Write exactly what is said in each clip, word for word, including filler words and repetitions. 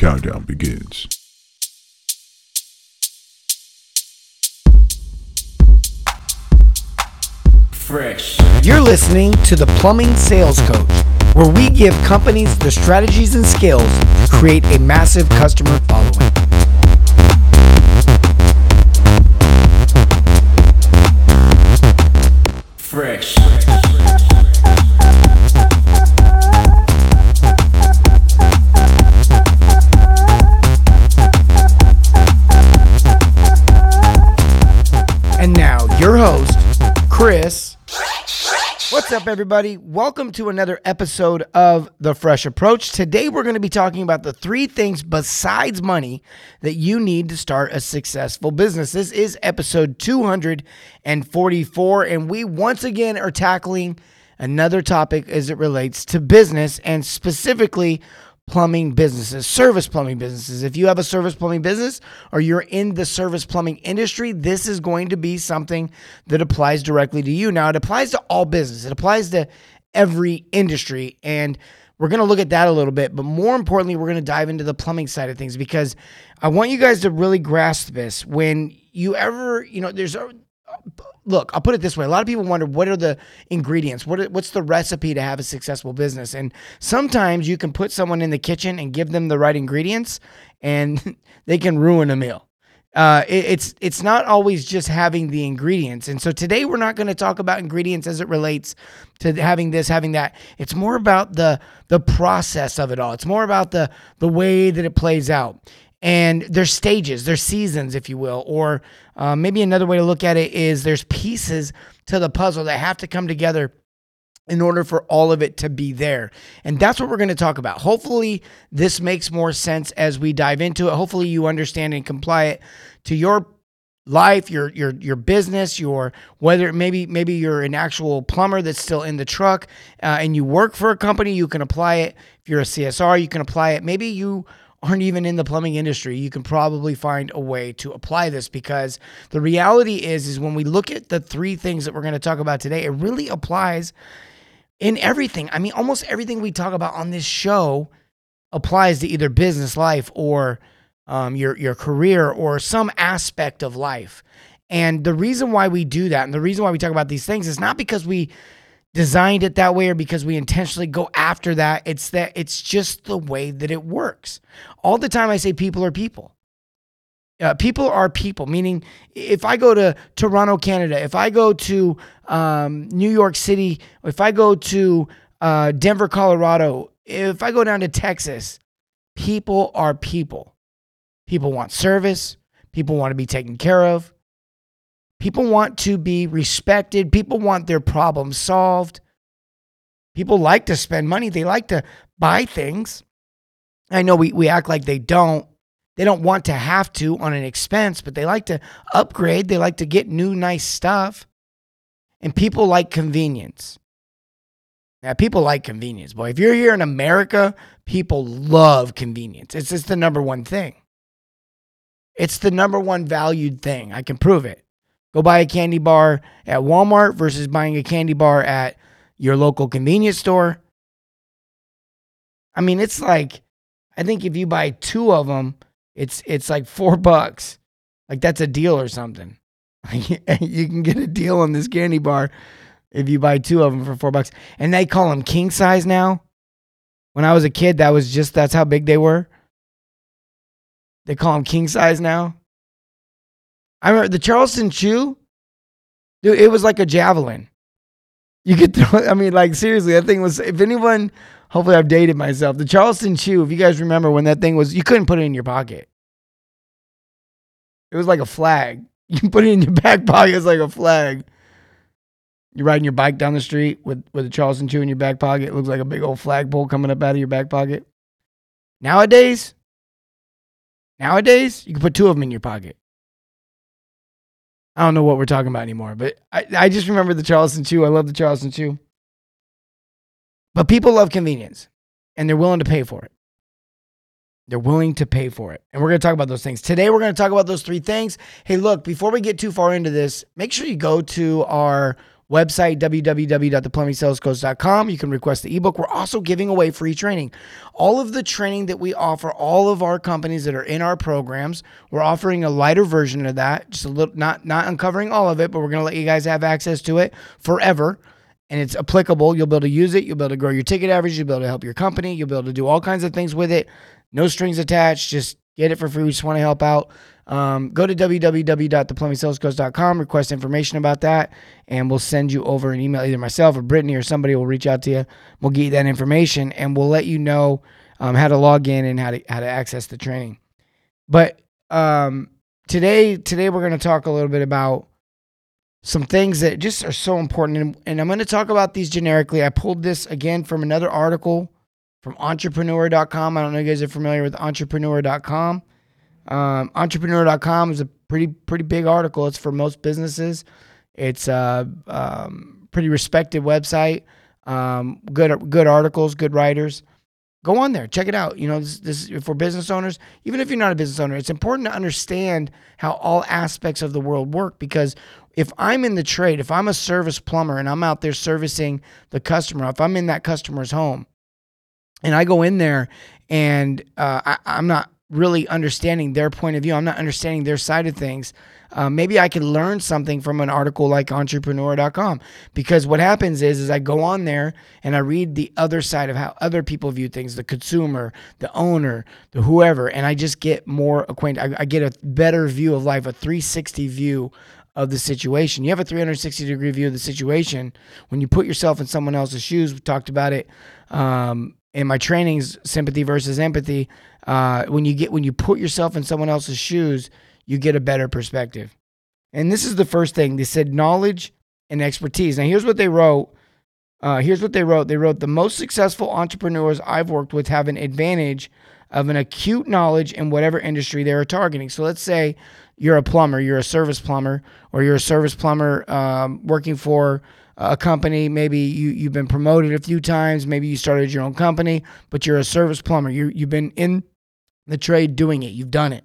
countdown begins. Fresh. You're listening to the Plumbing Sales Coach, where we give companies the strategies and skills to create a massive customer following. Fresh. And now, your host, Chris. What's up, everybody? Welcome to another episode of The Fresh Approach. Today, we're going to be talking about the three things besides money that you need to start a successful business. This is episode two hundred forty-four, and we once again are tackling another topic as it relates to business, and specifically plumbing businesses, service plumbing businesses. If you have a service plumbing business or you're in the service plumbing industry, this is going to be something that applies directly to you. Now, it applies to all business. It applies to every industry, and we're going to look at that a little bit. But more importantly, we're going to dive into the plumbing side of things, because I want you guys to really grasp this. When you ever, you know, there's a Look, I'll put it this way. A lot of people wonder, what are the ingredients? What are, what's the recipe to have a successful business? And sometimes you can put someone in the kitchen and give them the right ingredients, and they can ruin a meal. Uh, it, it's it's not always just having the ingredients. And so today we're not going to talk about ingredients as it relates to having this, having that. It's more about the the process of it all. It's more about the the way that it plays out. And there's stages, there's seasons, if you will, or uh, maybe another way to look at it is there's pieces to the puzzle that have to come together in order for all of it to be there. And that's what we're going to talk about. Hopefully this makes more sense as we dive into it. Hopefully you understand and comply it to your life, your your your business, your whether maybe maybe you're an actual plumber that's still in the truck uh, and you work for a company, you can apply it. If you're a C S R, you can apply it. Maybe you aren't even in the plumbing industry, you can probably find a way to apply this, because the reality is, is when we look at the three things that we're going to talk about today, it really applies in everything. I mean, almost everything we talk about on this show applies to either business life or um, your, your career or some aspect of life. And the reason why we do that, and the reason why we talk about these things, is not because we designed it that way or because we intentionally go after that. It's that it's just the way that it works. All the time I say people are people. Uh, people are people, meaning if I go to Toronto, Canada, if I go to um, New York City, if I go to uh, Denver, Colorado, if I go down to Texas, people are people. People want service. People want to be taken care of. People want to be respected. People want their problems solved. People like to spend money. They like to buy things. I know we, we act like they don't. They don't want to have to on an expense, but they like to upgrade. They like to get new, nice stuff. And people like convenience. Now, people like convenience. Boy, if you're here in America, people love convenience. It's just the number one thing. It's the number one valued thing. I can prove it. Go buy a candy bar at Walmart versus buying a candy bar at your local convenience store. I mean, it's like, I think if you buy two of them, it's it's like four bucks. Like that's a deal or something. You can get a deal on this candy bar if you buy two of them for four bucks. And they call them king size now. When I was a kid, that was just, that's how big they were. They call them king size now. I remember the Charleston Chew, dude, it was like a javelin. You could throw, I mean, like, seriously, that thing was, if anyone, hopefully I've dated myself. The Charleston Chew, if you guys remember when that thing was, you couldn't put it in your pocket. It was like a flag. You can put it in your back pocket, it's like a flag. You're riding your bike down the street with, with a Charleston Chew in your back pocket. It looks like a big old flagpole coming up out of your back pocket. Nowadays, nowadays, you can put two of them in your pocket. I don't know what we're talking about anymore, but I, I just remember the Charleston Chew. I love the Charleston Chew. But people love convenience, and they're willing to pay for it. They're willing to pay for it. And we're going to talk about those things. Today, we're going to talk about those three things. Hey, look, before we get too far into this, make sure you go to our Website, w w w dot the plumbing sales coach dot com. You can request the ebook. We're also giving away free training. All of the training that we offer, all of our companies that are in our programs, we're offering a lighter version of that. Just a little, not, not uncovering all of it, but we're going to let you guys have access to it forever. And it's applicable. You'll be able to use it. You'll be able to grow your ticket average. You'll be able to help your company. You'll be able to do all kinds of things with it. No strings attached. Just get it for free. We just want to help out. Um, go to w w w dot the plumbing sales coach dot com, request information about that, and we'll send you over an email. Either myself or Brittany or somebody will reach out to you. We'll get you that information, and we'll let you know um, how to log in and how to how to access the training. But um, today, today we're going to talk a little bit about some things that just are so important, and, and I'm going to talk about these generically. I pulled this again from another article from entrepreneur dot com. I don't know if you guys are familiar with entrepreneur dot com. Um, entrepreneur dot com is a pretty pretty big article. It's for most businesses. It's a um, pretty respected website. Um, good good articles, good writers. Go on there, check it out. You know, this, this for business owners. Even if you're not a business owner, it's important to understand how all aspects of the world work. Because if I'm in the trade, if I'm a service plumber and I'm out there servicing the customer, if I'm in that customer's home, and I go in there and uh, I, I'm not really understanding their point of view, I'm not understanding their side of things, uh, maybe I can learn something from an article like entrepreneur dot com. Because what happens is, is I go on there and I read the other side of how other people view things, the consumer, the owner, the whoever, and I just get more acquainted. I, I get a better view of life, a three sixty view of the situation. You have a three sixty degree view of the situation when you put yourself in someone else's shoes. We talked about it um, in my trainings, sympathy versus empathy. Uh, when you get when you put yourself in someone else's shoes, you get a better perspective. And this is the first thing. They said knowledge and expertise. Now, here's what they wrote. Uh, here's what they wrote. They wrote, the most successful entrepreneurs I've worked with have an advantage of an acute knowledge in whatever industry they are targeting. So let's say you're a plumber, you're a service plumber, or you're a service plumber um, working for a company. Maybe you, you've been promoted a few times. Maybe you started your own company, but you're a service plumber. You, you've been in the trade doing it. You've done it.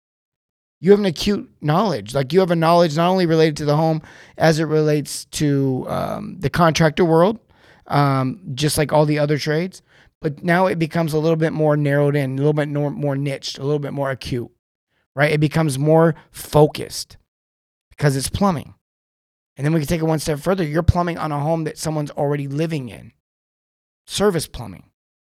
You have an acute knowledge. Like you have a knowledge not only related to the home as it relates to um, the contractor world, um, just like all the other trades, but now it becomes a little bit more narrowed in, a little bit more, more niched, a little bit more acute, right? It becomes more focused because it's plumbing. And then we can take it one step further. You're plumbing on a home that someone's already living in. Service plumbing.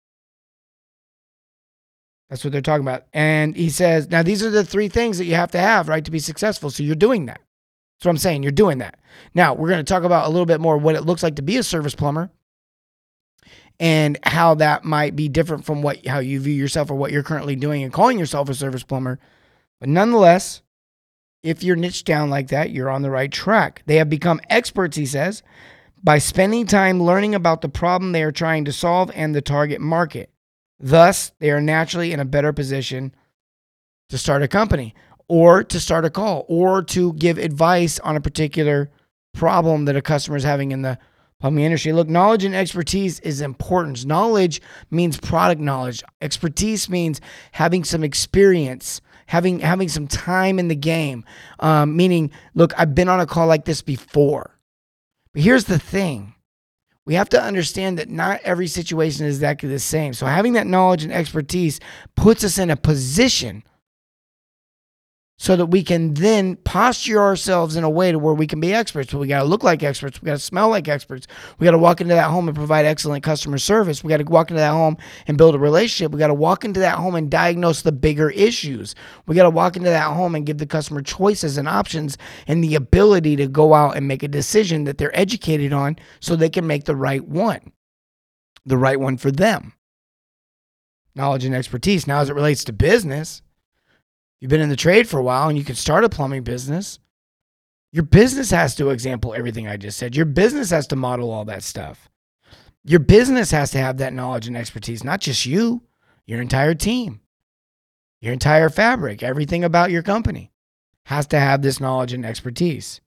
That's what they're talking about. And he says, now these are the three things that you have to have, right, to be successful. So you're doing that. That's what I'm saying. You're doing that. Now, we're going to talk about a little bit more what it looks like to be a service plumber and how that might be different from what how you view yourself or what you're currently doing and calling yourself a service plumber. But nonetheless, if you're niched down like that, you're on the right track. They have become experts, he says, by spending time learning about the problem they are trying to solve and the target market. Thus, they are naturally in a better position to start a company or to start a call or to give advice on a particular problem that a customer is having in the plumbing industry. Look, knowledge and expertise is important. Knowledge means product knowledge. Expertise means having some experience, having having some time in the game, um, meaning, look, I've been on a call like this before. But here's the thing. We have to understand that not every situation is exactly the same. So having that knowledge and expertise puts us in a position so that we can then posture ourselves in a way to where we can be experts. But we got to look like experts. We got to smell like experts. We got to walk into that home and provide excellent customer service. We got to walk into that home and build a relationship. We got to walk into that home and diagnose the bigger issues. We got to walk into that home and give the customer choices and options and the ability to go out and make a decision that they're educated on so they can make the right one, the right one for them. Knowledge and expertise. Now, as it relates to business, you've been in the trade for a while and you can start a plumbing business. Your business has to example everything I just said. Your business has to model all that stuff. Your business has to have that knowledge and expertise, not just you, your entire team, your entire fabric, everything about your company has to have this knowledge and expertise.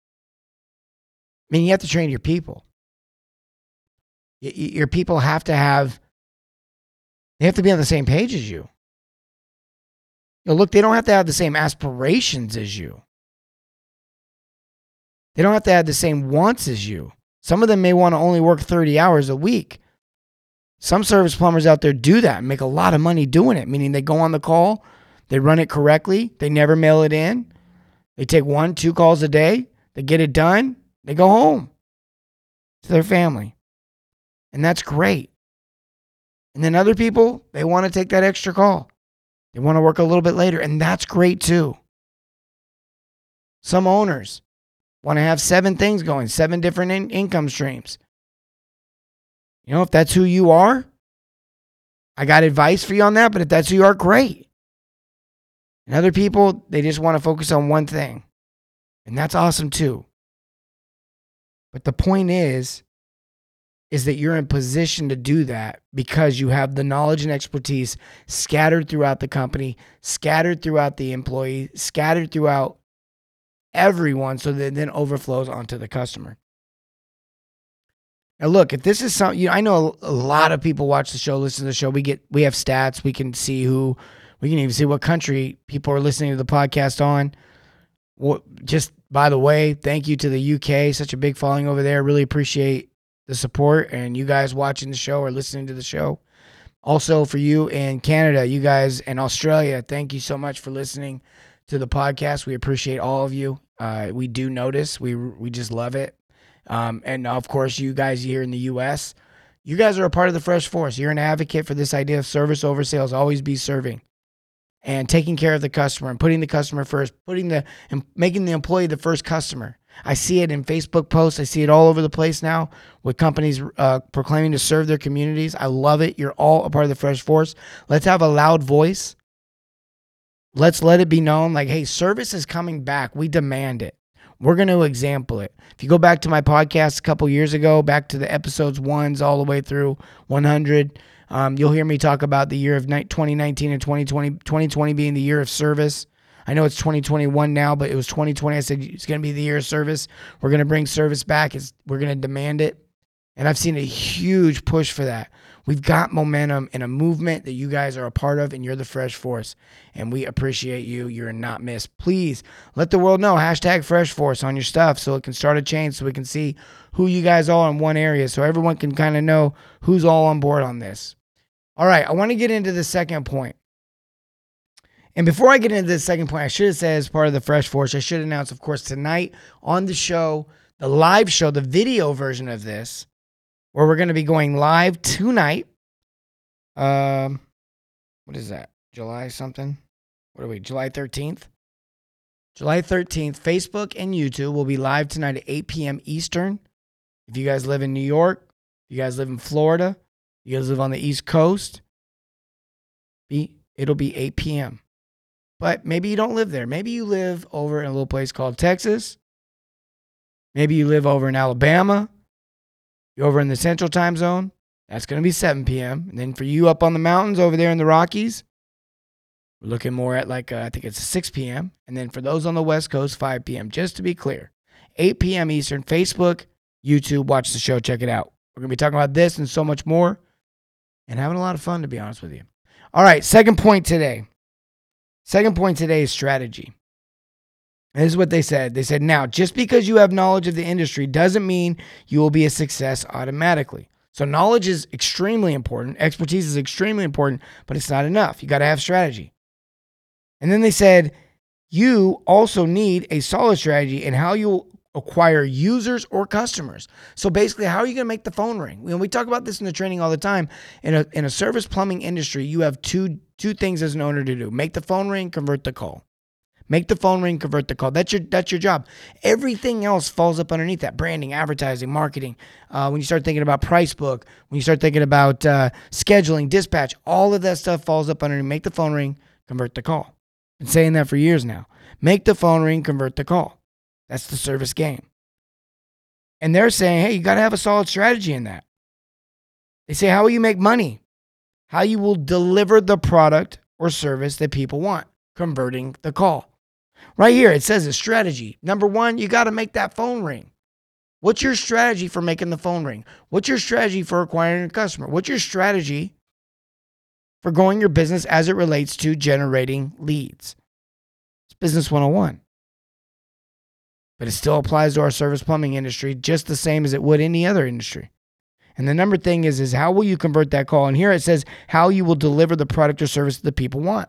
I mean, you have to train your people. Your people have to have, they have to be on the same page as you. You know, look, they don't have to have the same aspirations as you. They don't have to have the same wants as you. Some of them may want to only work thirty hours a week. Some service plumbers out there do that and make a lot of money doing it, meaning they go on the call, they run it correctly, they never mail it in, they take one, two calls a day, they get it done, they go home to their family. And that's great. And then other people, they want to take that extra call. They want to work a little bit later, and that's great too. Some owners want to have seven things going, seven different in- income streams. You know, if that's who you are, I got advice for you on that, but if that's who you are, great. And other people, they just want to focus on one thing. And that's awesome too. But the point is, is that you're in position to do that because you have the knowledge and expertise scattered throughout the company, scattered throughout the employee, scattered throughout everyone, so that it then overflows onto the customer. Now, look, if this is something, you know, I know a lot of people watch the show, listen to the show. We get, we have stats. We can see who, we can even see what country people are listening to the podcast on. Well, just by the way, thank you to the U K. Such a big following over there. Really appreciate the support and you guys watching the show or listening to the show. Also for you in Canada, you guys in Australia, thank you so much for listening to the podcast. We appreciate all of you. Uh, we do notice. We we just love it. Um, and of course, you guys here in the U S, you guys are a part of the Fresh Force. You're an advocate for this idea of service over sales. Always be serving and taking care of the customer and putting the customer first, putting the and making the employee the first customer. I see it in Facebook posts. I see it all over the place now with companies uh, proclaiming to serve their communities. I love it. You're all a part of the Fresh Force. Let's have a loud voice. Let's let it be known like, hey, service is coming back. We demand it. We're going to example it. If you go back to my podcast a couple years ago, back to the episodes ones all the way through one hundred, um, you'll hear me talk about the year of twenty nineteen and twenty twenty, twenty twenty being the year of service. I know it's twenty twenty-one now, but it was twenty twenty. I said it's going to be the year of service. We're going to bring service back. It's, we're going to demand it. And I've seen a huge push for that. We've got momentum and a movement that you guys are a part of, and you're the Fresh Force. And we appreciate you. You're a not miss. Please let the world know. Hashtag Fresh Force on your stuff so it can start a change so we can see who you guys are in one area so everyone can kind of know who's all on board on this. All right, I want to get into the second point. And before I get into the second point, I should have said as part of the Fresh Force, I should announce, of course, tonight on the show, the live show, the video version of this, where we're going to be going live tonight. Um, what is that? July something? What are we? July thirteenth? July thirteenth, Facebook and YouTube will be live tonight at eight p.m. Eastern. If you guys live in New York, if you guys live in Florida, if you guys live on the East Coast, be it'll be eight p.m. But maybe you don't live there. Maybe you live over in a little place called Texas. Maybe you live over in Alabama. You're over in the Central Time Zone. That's going to be seven p.m. And then for you up on the mountains over there in the Rockies, we're looking more at like, uh, I think it's six p.m. And then for those on the West Coast, five p.m. Just to be clear, eight p.m. Eastern, Facebook, YouTube, watch the show, check it out. We're going to be talking about this and so much more and having a lot of fun, to be honest with you. All right, second point today. Second point today is strategy. And this is what they said. They said, now, just because you have knowledge of the industry doesn't mean you will be a success automatically. So knowledge is extremely important. Expertise is extremely important, but it's not enough. You got to have strategy. And then they said, you also need a solid strategy in how you acquire users or customers. So basically, how are you going to make the phone ring? When we talk about this in the training all the time, in a in a service plumbing industry, you have two two things as an owner to do: make the phone ring, convert the call. Make the phone ring, convert the call. That's your that's your job. Everything else falls up underneath that: branding, advertising, marketing. Uh, when you start thinking about price book, when you start thinking about uh, scheduling, dispatch, all of that stuff falls up underneath. Make the phone ring, convert the call. Been saying that for years now. Make the phone ring, convert the call. That's the service game. And they're saying, hey, you got to have a solid strategy in that. They say, how will you make money? How you will deliver the product or service that people want, converting the call. Right here, it says a strategy. Number one, you got to make that phone ring. What's your strategy for making the phone ring? What's your strategy for acquiring a customer? What's your strategy for growing your business as it relates to generating leads? It's Business one oh one. but it still applies to our service plumbing industry just the same as it would any other industry. And the number thing is, is how will you convert that call? And here it says how you will deliver the product or service that the people want.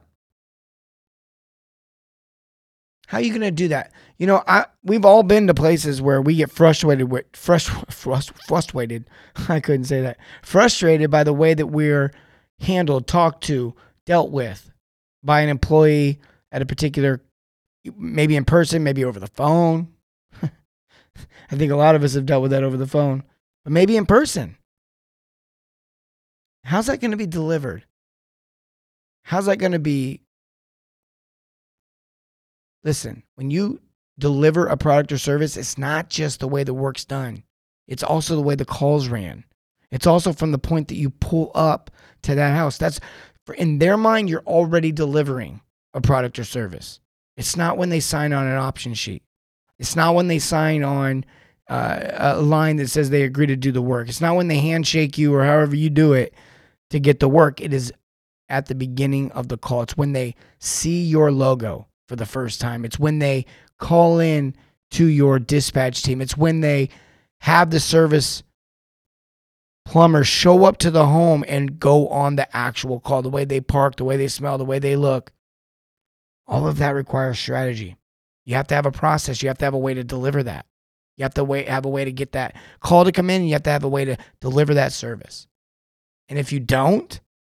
How are you going to do that? You know, I we've all been to places where we get frustrated with frust, frust, frustrated. I couldn't say that. Frustrated by the way that we're handled, talked to, dealt with by an employee at a particular, maybe in person, maybe over the phone. I think a lot of us have dealt with that over the phone, but maybe in person. How's that going to be delivered? How's that going to be? Listen, when you deliver a product or service, it's not just the way the work's done. It's also the way the calls ran. It's also from the point that you pull up to that house. That's, in their mind, you're already delivering a product or service. It's not when they sign on an option sheet. It's not when they sign on uh, a line that says they agree to do the work. It's not when they handshake you or however you do it to get the work. It is at the beginning of the call. It's when they see your logo for the first time. It's when they call in to your dispatch team. It's when they have the service plumber show up to the home and go on the actual call, the way they park, the way they smell, the way they look. All of that requires strategy. You have to have a process. You have to have a way to deliver that. You have to wait, have a way to get that call to come in, and you have to have a way to deliver that service. And if you don't,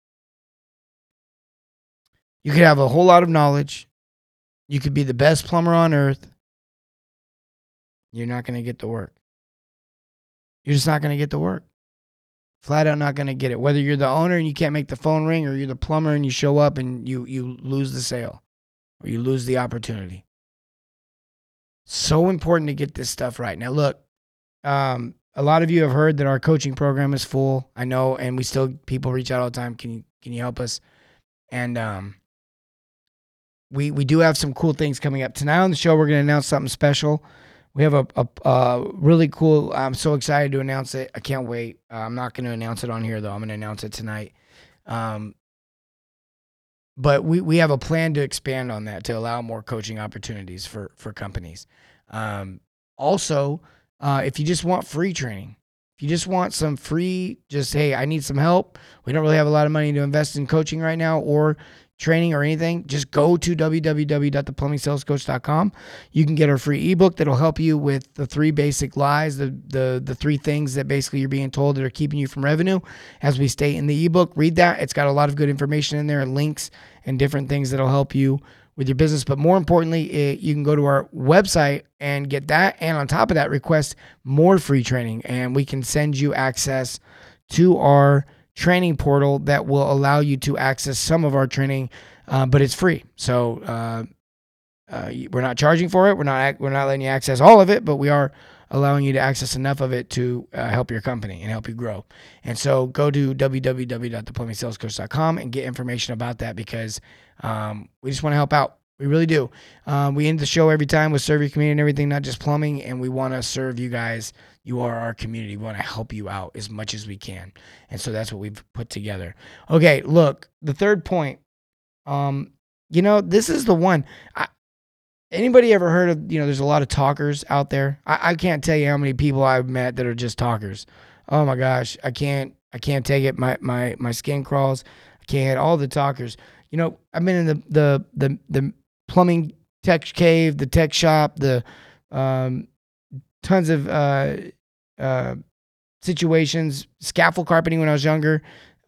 you could have a whole lot of knowledge. You could be the best plumber on earth. You're not going to get the work. You're just not going to get the work. Flat out not going to get it. Whether you're the owner and you can't make the phone ring, or you're the plumber and you show up and you, you lose the sale, or you lose the opportunity. So important to get this stuff right. Now, look, um, a lot of you have heard that our coaching program is full. I know, and we still, people reach out all the time. Can you, can you help us? And um, we we do have some cool things coming up. Tonight on the show, we're going to announce something special. We have a, a, a really cool, I'm so excited to announce it. I can't wait. Uh, I'm not going to announce it on here, though. I'm going to announce it tonight. Um, but we, we have a plan to expand on that to allow more coaching opportunities for, for companies. Um, also, uh, if you just want free training, if you just want some free, just, hey, I need some help. We don't really have a lot of money to invest in coaching right now or training or anything, just go to w w w dot the plumbing sales coach dot com. You can get our free ebook that'll help you with the three basic lies, the the the three things that basically you're being told that are keeping you from revenue. As we state in the ebook, read that. It's got a lot of good information in there and links and different things that'll help you with your business. But more importantly, it, you can go to our website and get that. And on top of that, request more free training, and we can send you access to our training portal that will allow you to access some of our training, uh, but it's free. So uh, uh, we're not charging for it. We're not we're not letting you access all of it, but we are allowing you to access enough of it to uh, help your company and help you grow. And so go to w w w dot the plumbing sales coach dot com and get information about that, because um, we just want to help out. We really do. Um, we end the show every time with serve your community and everything, not just plumbing, and we want to serve you guys. You are our community. We want to help you out as much as we can. And so that's what we've put together. Okay, look, the third point, um, you know, this is the one. I, anybody ever heard of, you know, there's a lot of talkers out there. I, I can't tell you how many people I've met that are just talkers. Oh my gosh, I can't, I can't take it. My, my, my skin crawls. I can't, all the talkers. You know, I've been in the, the, the, the plumbing tech cave, the tech shop, the, um, tons of, uh, uh, situations, scaffold carpeting when I was younger,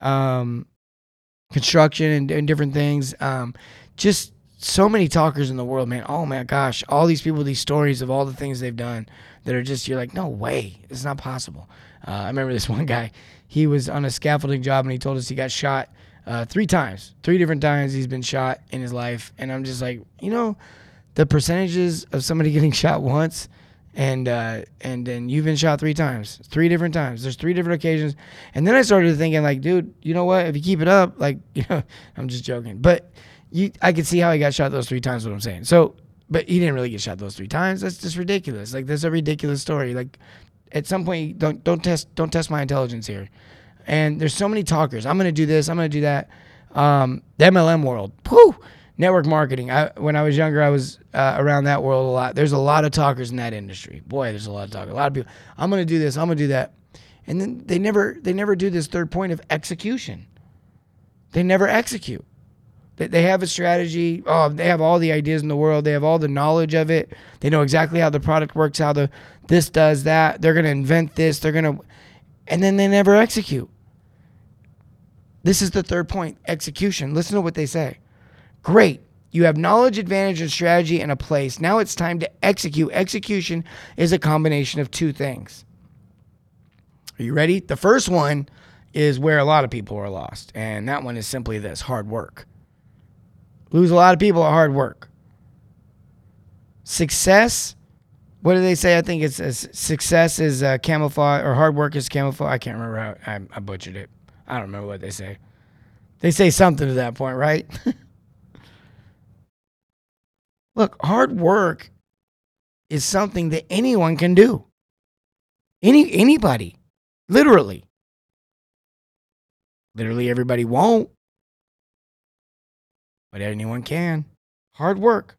um, construction and, and different things. Um, just so many talkers in the world, man. Oh my gosh. All these people, these stories of all the things they've done that are just, you're like, no way. It's not possible. Uh, I remember this one guy, he was on a scaffolding job and he told us he got shot, uh, three times, three different times he's been shot in his life. And I'm just like, you know, the percentages of somebody getting shot once and uh, and then you've been shot three times, three different times. There's three different occasions. And then I started thinking, like, dude, you know what? If you keep it up, like, you know, I'm just joking. But you, I could see how he got shot those three times, what I'm saying. So, but he didn't really get shot those three times. That's just ridiculous. Like, that's a ridiculous story. Like, at some point, don't don't test don't test my intelligence here. And there's so many talkers. I'm going to do this. I'm going to do that. Um, the M L M world. Whew. Network marketing. I, when I was younger, I was uh, around that world a lot. There's a lot of talkers in that industry. Boy, there's a lot of talkers. A lot of people. I'm going to do this. I'm going to do that, and then they never they never do this third point of execution. They never execute. They, they have a strategy. Oh, they have all the ideas in the world. They have all the knowledge of it. They know exactly how the product works. How the this does that. They're going to invent this. They're going to, and then they never execute. This is the third point: execution. Listen to what they say. Great. You have knowledge, advantage, and strategy in a place. Now it's time to execute. Execution is a combination of two things. Are you ready? The first one is where a lot of people are lost. And that one is simply this: hard work. Lose a lot of people at hard work. Success, what do they say? I think it's uh, success is uh, camouflage, or hard work is camouflage. I can't remember how I, I butchered it. I don't remember what they say. They say something to that point, right? Look, hard work is something that anyone can do. Any anybody, literally. Literally everybody won't, but anyone can. Hard work.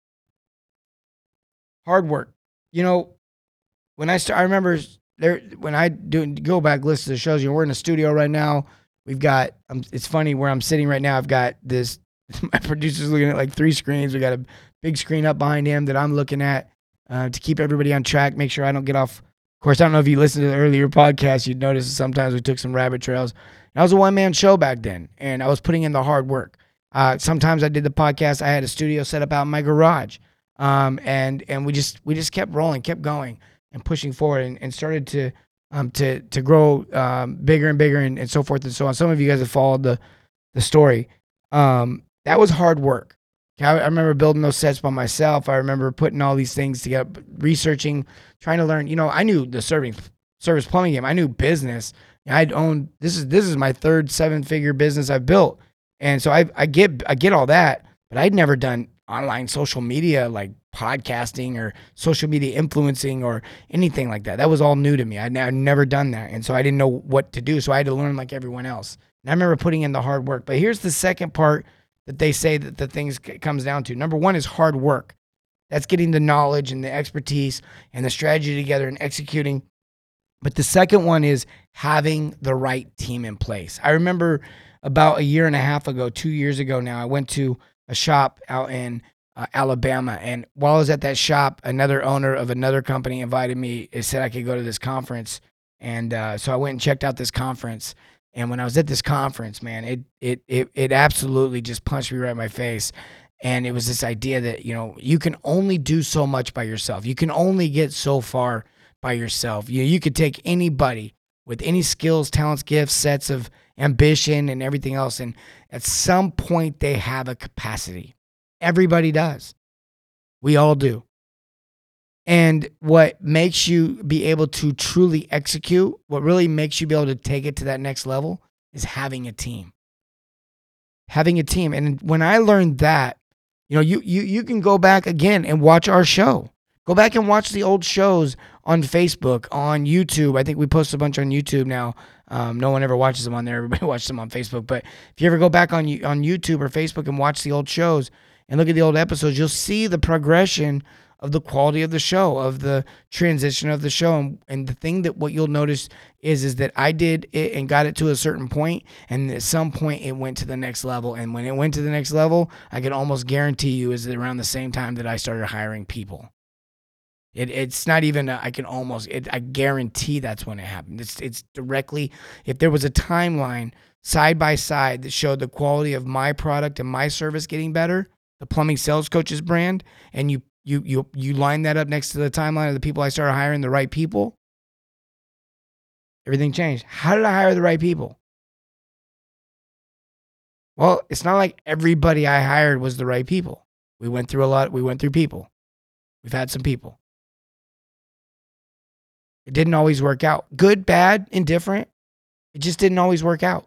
Hard work. You know, when I start, I remember there when I do go back list of the shows. You know, we're in a studio right now. We've got. Um, it's funny where I'm sitting right now. I've got this. My producer's looking at like three screens. We got a big screen up behind him that I'm looking at uh, to keep everybody on track, make sure I don't get off. Of course, I don't know if you listened to the earlier podcast, you'd notice that sometimes we took some rabbit trails. And I was a one-man show back then, and I was putting in the hard work. Uh, sometimes I did the podcast. I had a studio set up out in my garage, um, and and we just we just kept rolling, kept going, and pushing forward, and, and started to um, to to grow um, bigger and bigger, and, and so forth and so on. Some of you guys have followed the the story. Um, that was hard work. I remember building those sets by myself. I remember putting all these things together, researching, trying to learn. You know, I knew the serving service plumbing game. I knew business. I'd owned this is this is my third seven figure business I've built, and so I I get I get all that, but I'd never done online social media like podcasting or social media influencing or anything like that. That was all new to me. I'd, I'd never done that, and so I didn't know what to do. So I had to learn like everyone else. And I remember putting in the hard work. But here's the second part that they say that the things c- comes down to. Number one is hard work. That's getting the knowledge and the expertise and the strategy together and executing. But the second one is having the right team in place. I remember about a year and a half ago, two years ago now, I went to a shop out in uh, Alabama. And while I was at that shop, another owner of another company invited me. It said I could go to this conference. And uh, so I went and checked out this conference. And when I was at this conference, man, it it it it absolutely just punched me right in my face. And it was this idea that, you know, you can only do so much by yourself. You can only get so far by yourself. You you could take anybody with any skills, talents, gifts, sets of ambition and everything else, and at some point they have a capacity. Everybody does. We all do. And what makes you be able to truly execute, what really makes you be able to take it to that next level is having a team. Having a team. And when I learned that, you know, you you you can go back again and watch our show. Go back and watch the old shows on Facebook, on YouTube. I think we post a bunch on YouTube now. Um, no one ever watches them on there. Everybody watches them on Facebook. But if you ever go back on on YouTube or Facebook and watch the old shows and look at the old episodes, you'll see the progression of the quality of the show, of the transition of the show. And, and the thing that what you'll notice is, is that I did it and got it to a certain point, and at some point it went to the next level. And when it went to the next level, I can almost guarantee you is around the same time that I started hiring people. It, it's not even, a, I can almost, it, I guarantee that's when it happened. It's, it's directly, if there was a timeline side by side that showed the quality of my product and my service getting better, the Plumbing Sales Coaches brand, and you You you you line that up next to the timeline of the people I started hiring, the right people, everything changed. How did I hire the right people? Well, it's not like everybody I hired was the right people. We went through a lot. We went through people. We've had some people. It didn't always work out. Good, bad, indifferent. It just didn't always work out.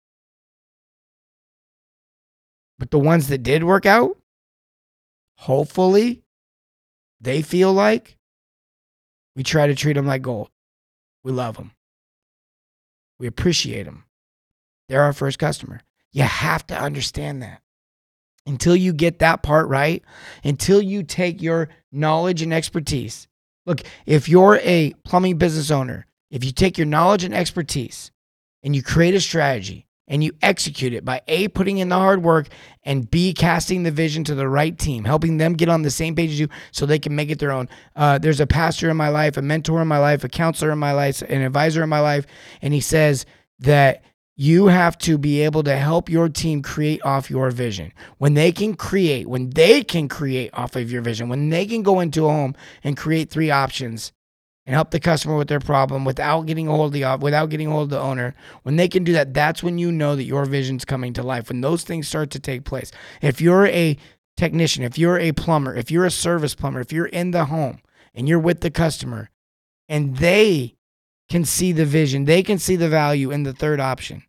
But the ones that did work out, hopefully, they feel like we try to treat them like gold. We love them. We appreciate them. They're our first customer. You have to understand that. until you get that part right, until you take your knowledge and expertise. Look, if you're a plumbing business owner, if you take your knowledge and expertise and you create a strategy and you execute it by A, putting in the hard work, and B, casting the vision to the right team, helping them get on the same page as you so they can make it their own. Uh, there's a pastor in my life, a mentor in my life, a counselor in my life, an advisor in my life, and he says that you have to be able to help your team create off your vision. When they can create, when they can create off of your vision, when they can go into a home and create three options and help the customer with their problem without getting a hold of the without getting a hold of the owner, when they can do that, that's when you know that your vision's coming to life. When those things start to take place. If you're a technician, if you're a plumber, if you're a service plumber, if you're in the home and you're with the customer and they can see the vision, they can see the value in the third option,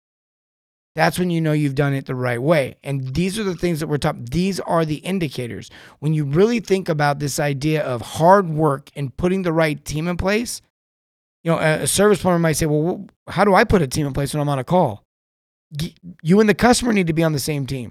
that's when you know you've done it the right way. And these are the things that we're talking. These are the indicators. When you really think about this idea of hard work and putting the right team in place, you know, a, a service plumber might say, well, how do I put a team in place when I'm on a call? You and the customer need to be on the same team.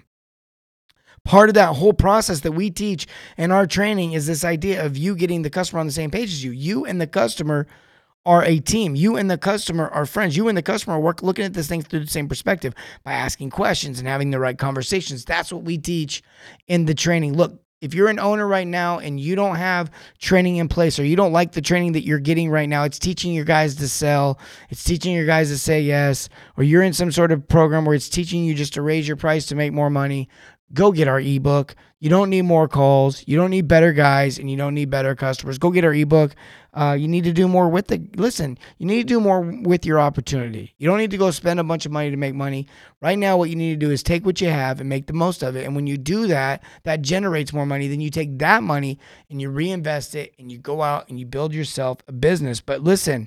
Part of that whole process that we teach in our training is this idea of you getting the customer on the same page as you. You and the customer are a team. You and the customer are friends. You and the customer are work, looking at this thing through the same perspective by asking questions and having the right conversations. That's what we teach in the training. Look, if you're an owner right now and you don't have training in place or you don't like the training that you're getting right now, it's teaching your guys to sell, it's teaching your guys to say yes, or you're in some sort of program where it's teaching you just to raise your price to make more money, go get our ebook. You don't need more calls. You don't need better guys, and you don't need better customers. Go get our ebook. Uh, you need to do more with the, listen, you need to do more with your opportunity. You don't need to go spend a bunch of money to make money. Right now, what you need to do is take what you have and make the most of it. And when you do that, that generates more money. Then you take that money and you reinvest it and you go out and you build yourself a business. But listen,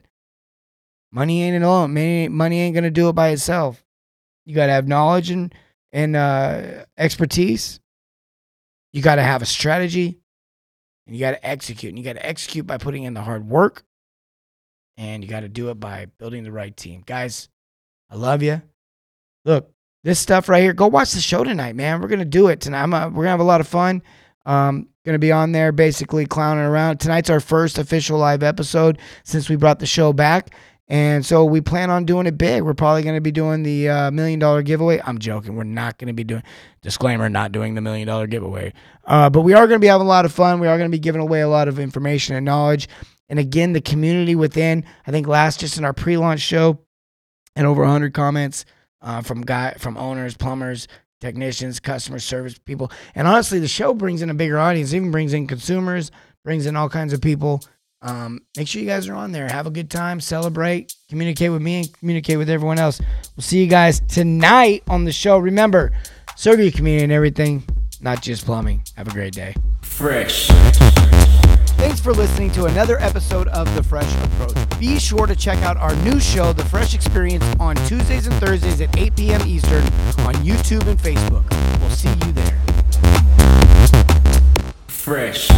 money ain't alone. Money, money ain't going to do it by itself. You got to have knowledge and, and uh, expertise. You got to have a strategy. And you got to execute. And you got to execute by putting in the hard work. And you got to do it by building the right team. Guys, I love you. Look, this stuff right here, go watch the show tonight, man. We're going to do it tonight. I'm a, we're going to have a lot of fun. Um, going to be on there basically clowning around. Tonight's our first official live episode since we brought the show back. And so we plan on doing it big. We're probably going to be doing the uh, million dollar giveaway. I'm joking. We're not going to be doing, disclaimer, not doing the million dollar giveaway. Uh, but we are going to be having a lot of fun. We are going to be giving away a lot of information and knowledge. And again, the community within, I think last just in our pre-launch show, and over one hundred comments uh, from guy, from owners, plumbers, technicians, customer service people. And honestly, the show brings in a bigger audience, even brings in consumers, brings in all kinds of people. Um, make sure you guys are on there. Have a good time. Celebrate. Communicate with me and communicate with everyone else. We'll see you guys tonight on the show. Remember, serve your community and everything, not just plumbing. Have a great day. Fresh. Thanks for listening to another episode of The Fresh Approach. Be sure to check out our new show, The Fresh Experience, on Tuesdays and Thursdays at eight p.m. Eastern on YouTube and Facebook. We'll see you there. Fresh.